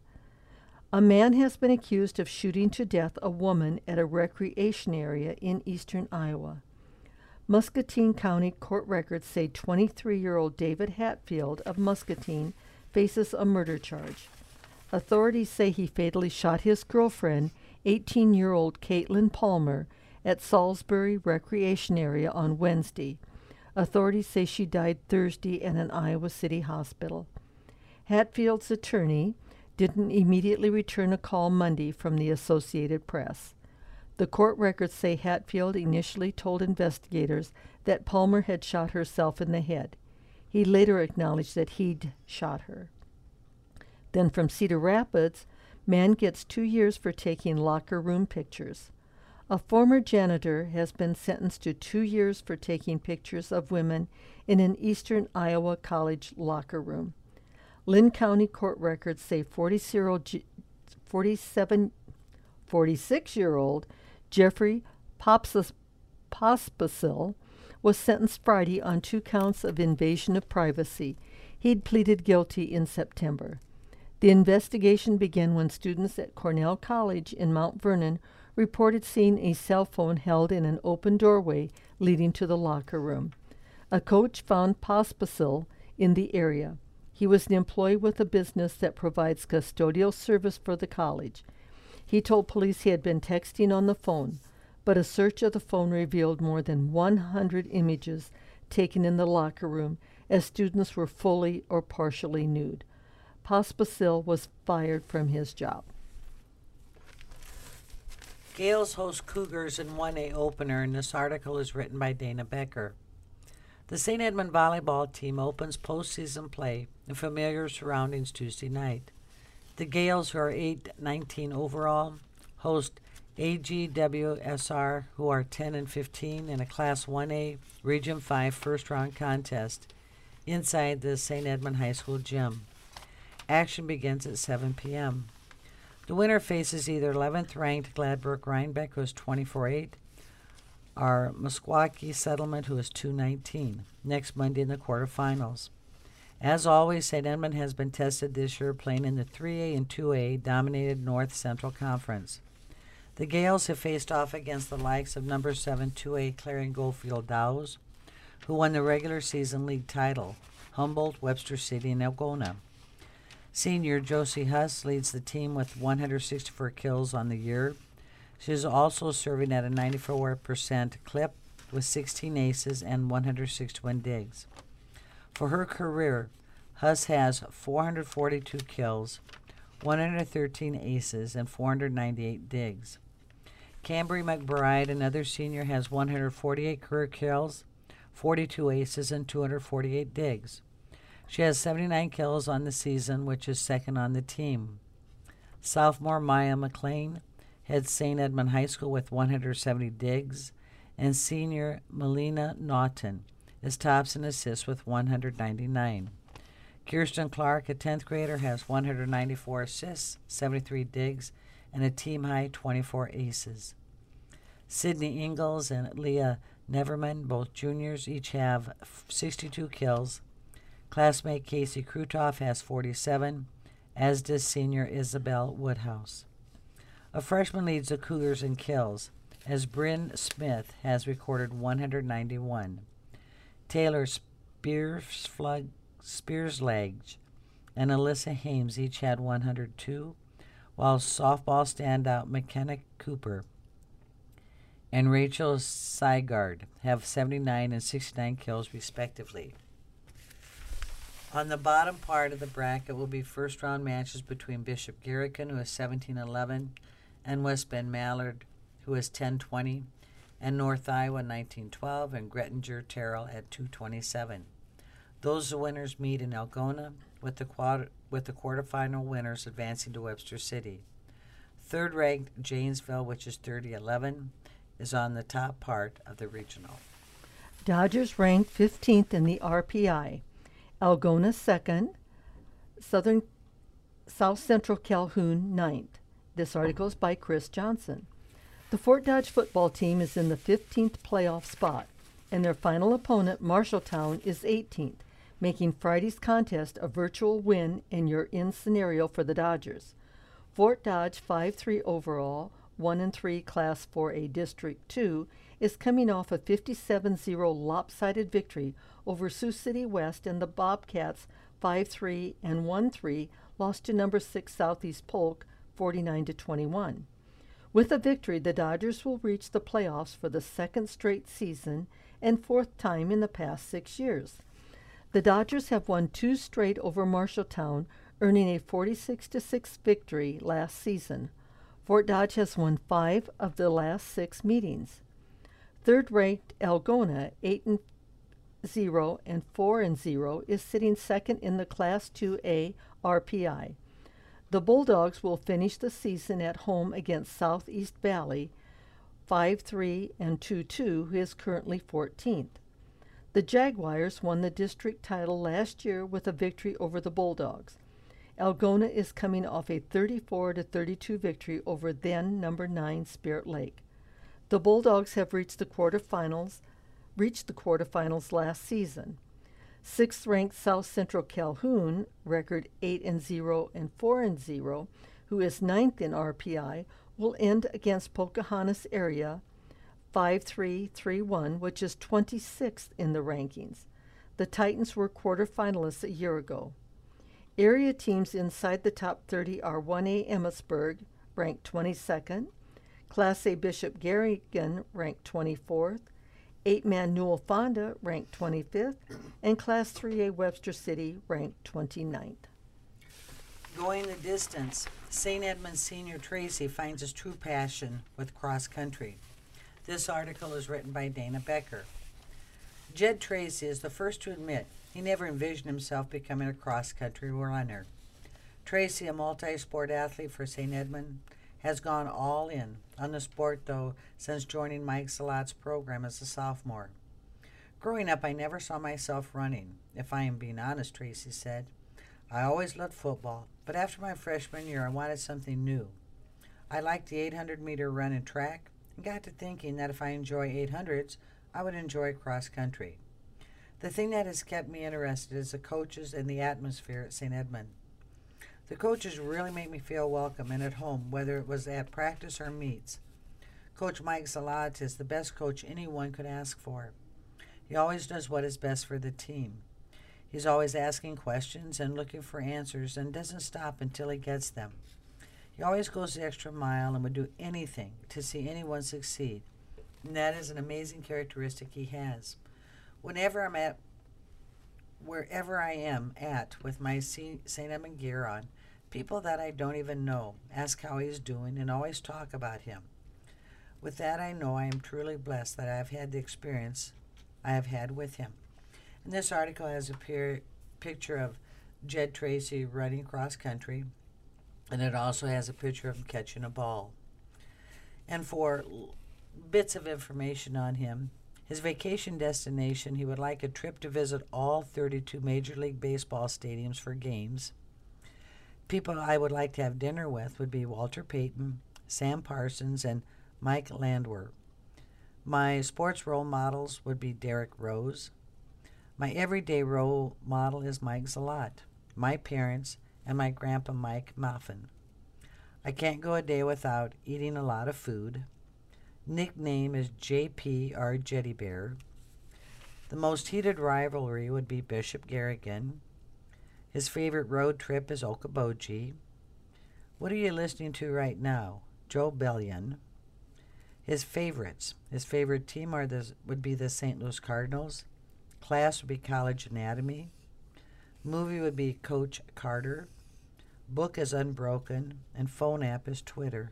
A man has been accused of shooting to death a woman at a recreation area in eastern Iowa. Muscatine County court records say 23-year-old David Hatfield of Muscatine faces a murder charge. Authorities say he fatally shot his girlfriend, 18-year-old Caitlin Palmer, at Salisbury Recreation Area on Wednesday. Authorities say she died Thursday at an Iowa City hospital. Hatfield's attorney didn't immediately return a call Monday from the Associated Press. The court records say Hatfield initially told investigators that Palmer had shot herself in the head. He later acknowledged that he'd shot her. Then from Cedar Rapids, Man gets 2 years for taking locker room pictures. A former janitor has been sentenced to 2 years for taking pictures of women in an eastern Iowa college locker room. Lynn County court records say 46-year-old Jeffrey Pospisil was sentenced Friday on 2 counts of invasion of privacy. He'd pleaded guilty in September. The investigation began when students at Cornell College in Mount Vernon reported seeing a cell phone held in an open doorway leading to the locker room. A coach found Pospisil in the area. He was an employee with a business that provides custodial service for the college. He told police he had been texting on the phone, but a search of the phone revealed more than 100 images taken in the locker room as students were fully or partially nude. Pospisil was fired from his job. Gales host Cougars in 1A opener, and this article is written by Dana Becker. The St. Edmund volleyball team opens postseason play in familiar surroundings Tuesday night. The Gales, who are 8-19 overall, host AGWSR, who are 10-15 in a Class 1A Region 5 first-round contest inside the St. Edmund High School gym. Action begins at 7 p.m. The winner faces either 11th-ranked Gladbrook Rhinebeck, who is 24-8, or Meskwaki Settlement, who is 2-19, next Monday in the quarterfinals. As always, St. Edmund has been tested this year, playing in the 3A and 2A dominated North Central Conference. The Gales have faced off against the likes of number 7 2A Clarion Goldfield Dows, who won the regular season league title, Humboldt, Webster City, and Algona. Senior Josie Huss leads the team with 164 kills on the year. She is also serving at a 94% clip with 16 aces and 161 digs. For her career, Huss has 442 kills, 113 aces, and 498 digs. Cambry McBride, another senior, has 148 career kills, 42 aces, and 248 digs. She has 79 kills on the season, which is second on the team. Sophomore Maya McLean heads St. Edmund High School with 170 digs, and senior Melina Naughton is tops in assists with 199. Kirsten Clark, a 10th grader, has 194 assists, 73 digs, and a team-high 24 aces. Sydney Ingalls and Leah Neverman, both juniors, each have 62 kills. Classmate Casey Krutoff has 47, as does senior Isabel Woodhouse. A freshman leads the Cougars in kills, as Bryn Smith has recorded 191. Taylor Spearsledge and Alyssa Hames each had 102, while softball standout McKenna Cooper and Rachel Seigard have 79 and 69 kills respectively. On the bottom part of the bracket will be first-round matches between Bishop Garrican, who is 17-11, and West Bend Mallard, who is 10-20, and North Iowa 19-12, and Grettinger Terrell at 2:27. Those winners meet in Algona, with the quarterfinal winners advancing to Webster City. Third-ranked Janesville, which is 30-11, is on the top part of the regional. Dodgers ranked 15th in the RPI. Algona 2nd, South Central Calhoun 9th. This article is by Chris Johnson. The Fort Dodge football team is in the 15th playoff spot, and their final opponent, Marshalltown, is 18th, making Friday's contest a virtual win and you're in scenario for the Dodgers. Fort Dodge, 5-3 overall, 1-3 Class 4A District 2, is coming off a 57-0 lopsided victory over Sioux City West, and the Bobcats, 5-3 and 1-3, lost to number 6 Southeast Polk, 49-21. With a victory, the Dodgers will reach the playoffs for the second straight season and fourth time in the past 6 years. The Dodgers have won 2 straight over Marshalltown, earning a 46-6 victory last season. Fort Dodge has won 5 of the last 6 meetings. Third-ranked Algona, 8-0 and 4-0, is sitting second in the Class 2A RPI. The Bulldogs will finish the season at home against Southeast Valley 5-3 and 2-2, who is currently 14th. The Jaguars won the district title last year with a victory over the Bulldogs. Algona is coming off a 34-32 victory over then number 9 Spirit Lake. The Bulldogs have reached the quarterfinals last season. 6th-ranked South Central Calhoun, record 8-0 and 4-0, who is 9th in RPI, will end against Pocahontas area 5-3, 3-1, which is 26th in the rankings. The Titans were quarterfinalists a year ago. Area teams inside the top 30 are 1A Emmitsburg, ranked 22nd, Class A Bishop Garrigan, ranked 24th, 8-man Newell Fonda, ranked 25th, and Class 3A Webster City, ranked 29th. Going the distance, St. Edmund senior Tracy finds his true passion with cross country. This article is written by Dana Becker. Jed Tracy is the first to admit he never envisioned himself becoming a cross-country runner. Tracy, a multi-sport athlete for St. Edmund, has gone all in on the sport, though, since joining Mike Zalat's program as a sophomore. Growing up, I never saw myself running, if I am being honest, Tracy said. I always loved football, but after my freshman year, I wanted something new. I liked the 800-meter run and track, and got to thinking that if I enjoy 800s, I would enjoy cross-country. The thing that has kept me interested is the coaches and the atmosphere at St. Edmund. The coaches really make me feel welcome and at home, whether it was at practice or meets. Coach Mike Zalat is the best coach anyone could ask for. He always does what is best for the team. He's always asking questions and looking for answers and doesn't stop until he gets them. He always goes the extra mile and would do anything to see anyone succeed. And that is an amazing characteristic he has. Wherever I am at with my St. Edmund gear on, people that I don't even know ask how he's doing and always talk about him. With that, I know I am truly blessed that I have had the experience I have had with him. And this article has a picture of Jed Tracy running cross country, and it also has a picture of him catching a ball. And for bits of information on him, his vacation destination, he would like a trip to visit all 32 Major League Baseball stadiums for games. People I would like to have dinner with would be Walter Payton, Sam Parsons, and Mike Landwehr. My sports role models would be Derrick Rose. My everyday role model is Mike Zalat, my parents, and my grandpa Mike Muffin. I can't go a day without eating a lot of food. Nickname is JP or Jetty Bear. The most heated rivalry would be Bishop Garrigan. His favorite road trip is Okoboji. What are you listening to right now? Joe Bellion. His favorites. His favorite team would be the St. Louis Cardinals. Class would be College Anatomy. Movie would be Coach Carter. Book is Unbroken. And phone app is Twitter.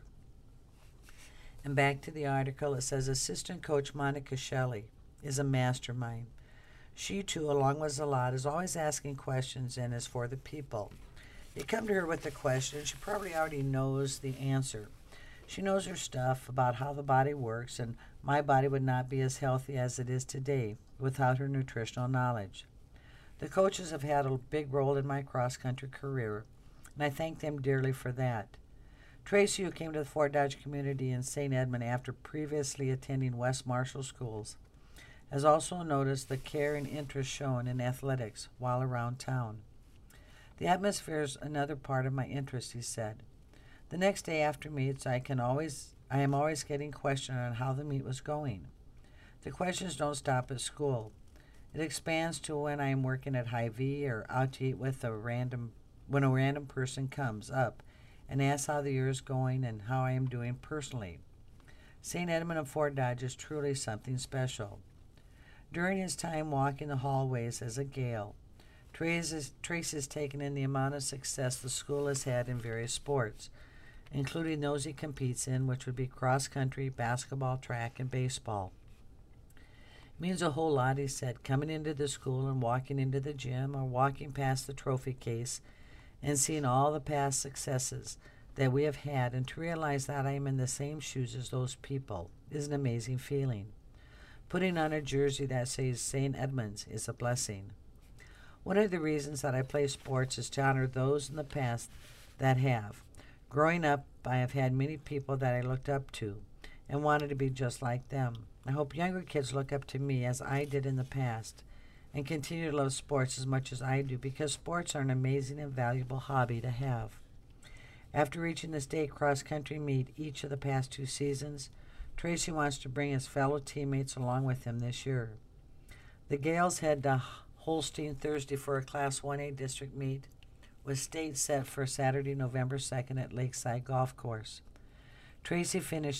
And back to the article, it says assistant coach Monica Shelley is a mastermind. She, too, along with Zalat, is always asking questions and is for the people. You come to her with a question, she probably already knows the answer. She knows her stuff about how the body works, and my body would not be as healthy as it is today without her nutritional knowledge. The coaches have had a big role in my cross-country career, and I thank them dearly for that. Tracy, who came to the Fort Dodge community in St. Edmund after previously attending West Marshall schools, has also noticed the care and interest shown in athletics while around town. The atmosphere is another part of my interest, he said. The next day after meets, I am always getting questioned on how the meet was going. The questions don't stop at school. It expands to when I am working at Hy-Vee or out to eat with when a random person comes up and asks how the year is going and how I am doing personally. St. Edmund and Fort Dodge is truly something special. During his time walking the hallways as a Gale, Trace has taken in the amount of success the school has had in various sports, including those he competes in, which would be cross-country, basketball, track, and baseball. It means a whole lot, he said, coming into the school and walking into the gym or walking past the trophy case and seeing all the past successes that we have had, and to realize that I am in the same shoes as those people is an amazing feeling. Putting on a jersey that says St. Edmunds is a blessing. One of the reasons that I play sports is to honor those in the past that have. Growing up, I have had many people that I looked up to and wanted to be just like them. I hope younger kids look up to me as I did in the past and continue to love sports as much as I do, because sports are an amazing and valuable hobby to have. After reaching the state cross-country meet each of the past 2 seasons, Tracy wants to bring his fellow teammates along with him this year. The Gales head to Holstein Thursday for a Class 1A district meet, with state set for Saturday, November 2nd at Lakeside Golf Course. Tracy finished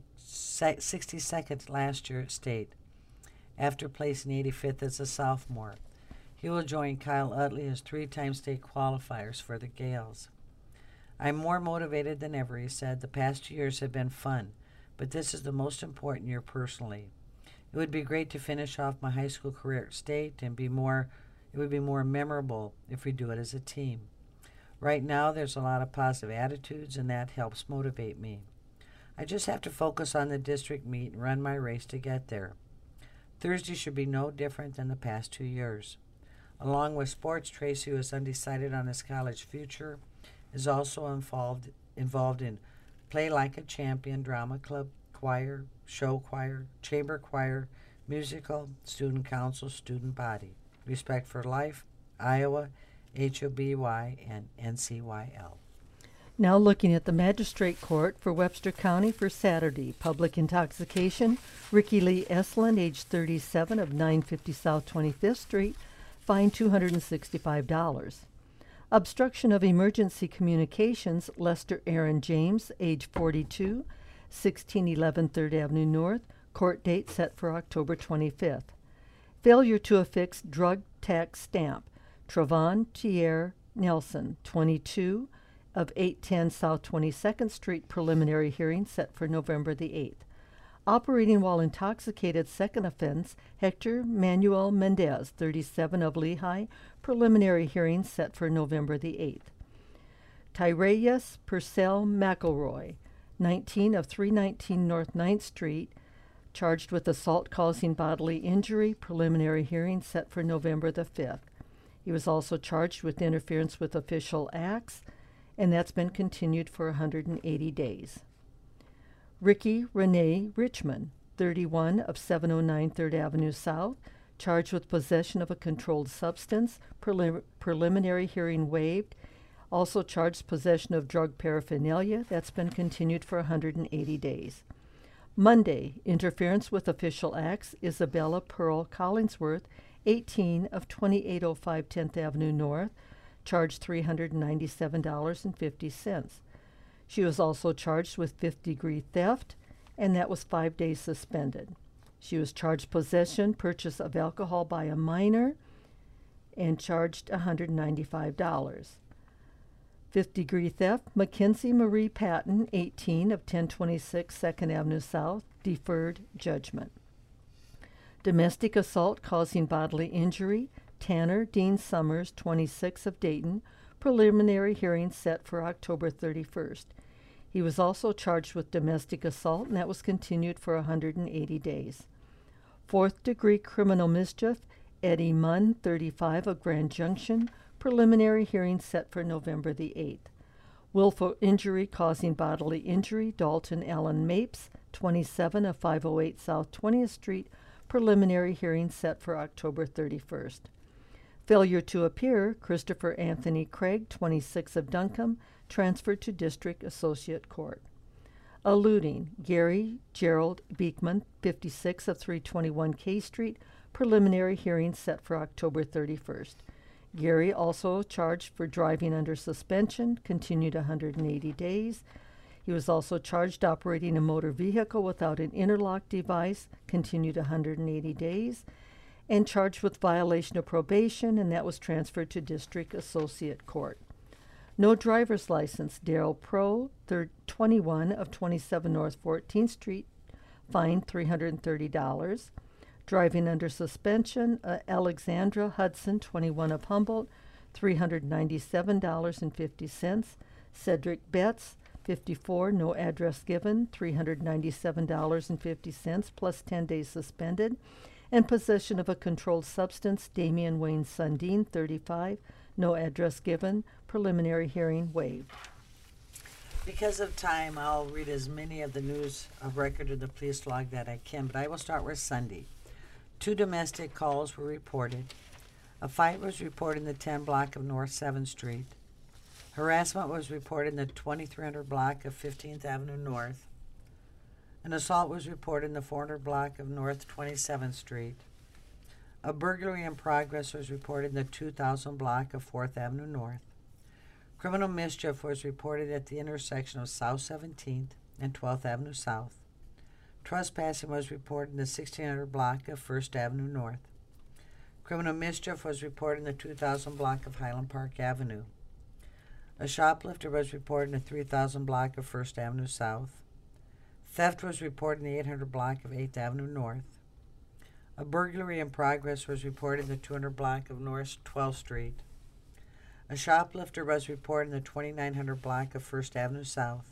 62nd last year at state, after placing 85th as a sophomore. He will join Kyle Utley as 3-time state qualifiers for the Gales. I'm more motivated than ever, he said. The past 2 years have been fun, but this is the most important year personally. It would be great to finish off my high school career at state, and it would be more memorable if we do it as a team. Right now, there's a lot of positive attitudes, and that helps motivate me. I just have to focus on the district meet and run my race to get there. Thursday should be no different than the past 2 years. Along with sports, Tracy, who is undecided on his college future, is also involved in Play Like a Champion, drama club, choir, show choir, chamber choir, musical, student council, student body, Respect for Life, Iowa, HOBY, and NCYL. Now looking at the Magistrate Court for Webster County for Saturday. Public intoxication, Ricky Lee Esland, age 37, of 950 South 25th Street, fined $265. Obstruction of emergency communications, Lester Aaron James, age 42, 1611 3rd Avenue North, court date set for October 25th. Failure to affix drug tax stamp, Travon Tier Nelson, 22, of 810 South 22nd Street, preliminary hearing set for November the 8th. Operating while intoxicated, second offense, Hector Manuel Mendez, 37, of Lehigh, preliminary hearing set for November the 8th. Tyreyes Purcell McElroy, 19, of 319 North 9th Street, charged with assault causing bodily injury, preliminary hearing set for November the 5th. He was also charged with interference with official acts, and that's been continued for 180 days. Ricky Renee Richmond, 31, of 709 3rd Avenue South, charged with possession of a controlled substance, preliminary hearing waived, also charged possession of drug paraphernalia, that's been continued for 180 days. Monday, interference with official acts, Isabella Pearl Collingsworth, 18, of 2805 10th Avenue North, charged $397.50. She was also charged with 5th-degree theft, and that was 5 days suspended. She was charged possession, purchase of alcohol by a minor, and charged $195. 5th-degree theft, Mackenzie Marie Patton, 18, of 1026 2nd Avenue South, deferred judgment. Domestic assault causing bodily injury, Tanner Dean Summers, 26, of Dayton, preliminary hearing set for October 31st. He was also charged with domestic assault, and that was continued for 180 days. 4th-degree criminal mischief, Eddie Munn, 35, of Grand Junction, preliminary hearing set for November the 8th. Willful injury causing bodily injury, Dalton Allen Mapes, 27, of 508 South 20th Street, preliminary hearing set for October 31st. Failure to appear, Christopher Anthony Craig, 26, of Duncombe, transferred to District Associate Court. Alluding, Gary Gerald Beekman, 56, of 321 K Street, preliminary hearing set for October 31st. Gary also charged for driving under suspension, continued 180 days. He was also charged operating a motor vehicle without an interlock device, continued 180 days, and charged with violation of probation, and that was transferred to District Associate Court. No driver's license, Darrell Pro, 21, of 27 North 14th Street, fined $330. Driving under suspension, Alexandra Hudson, 21, of Humboldt, $397.50. Cedric Betts, 54, no address given, $397.50 plus 10 days suspended. And possession of a controlled substance, Damian Wayne Sundin, 35, no address given, preliminary hearing waived. Because of time, I'll read as many of the news of record of the police log that I can, but I will start with Sunday. 2 domestic calls were reported. A fight was reported in the 10 block of North 7th Street. Harassment was reported in the 2300 block of 15th Avenue North. An assault was reported in the 400 block of North 27th Street. A burglary in progress was reported in the 2000 block of 4th Avenue North. Criminal mischief was reported at the intersection of South 17th and 12th Avenue South. Trespassing was reported in the 1600 block of 1st Avenue North. Criminal mischief was reported in the 2000 block of Highland Park Avenue. A shoplifter was reported in the 3000 block of 1st Avenue South. Theft was reported in the 800 block of 8th Avenue North. A burglary in progress was reported in the 200 block of North 12th Street. A shoplifter was reported in the 2900 block of 1st Avenue South.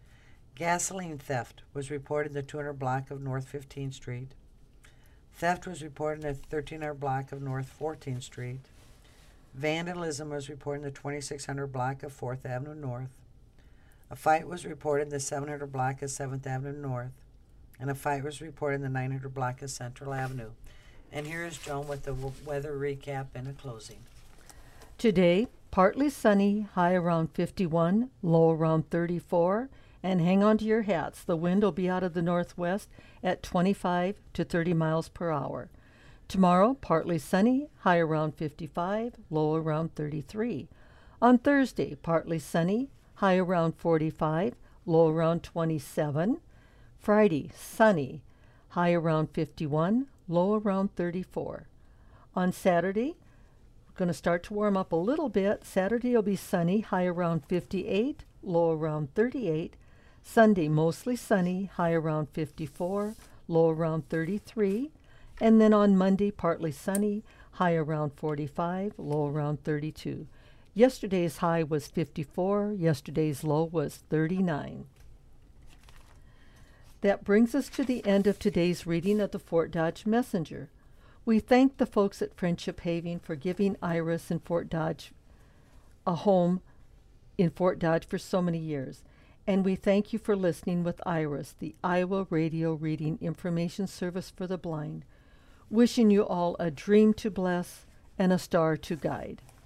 Gasoline theft was reported in the 200 block of North 15th Street. Theft was reported in the 1300 block of North 14th Street. Vandalism was reported in the 2600 block of 4th Avenue North. A fight was reported in the 700 block of 7th Avenue North, and a fight was reported in the 900 block of Central Avenue. And here is Joan with the weather recap and a closing. Today, partly sunny, high around 51, low around 34, and hang on to your hats. The wind will be out of the northwest at 25 to 30 miles per hour. Tomorrow, partly sunny, high around 55, low around 33. On Thursday, partly sunny, high around 45, low around 27. Friday, sunny, high around 51, low around 34. On Saturday, we're going to start to warm up a little bit. Saturday will be sunny, high around 58, low around 38. Sunday, mostly sunny, high around 54, low around 33. And then on Monday, partly sunny, high around 45, low around 32. Yesterday's high was 54. Yesterday's low was 39. That brings us to the end of today's reading of the Fort Dodge Messenger. We thank the folks at Friendship Haven for giving Iris in Fort Dodge a home in Fort Dodge for so many years. And we thank you for listening with Iris, the Iowa Radio Reading Information Service for the Blind. Wishing you all a dream to bless and a star to guide.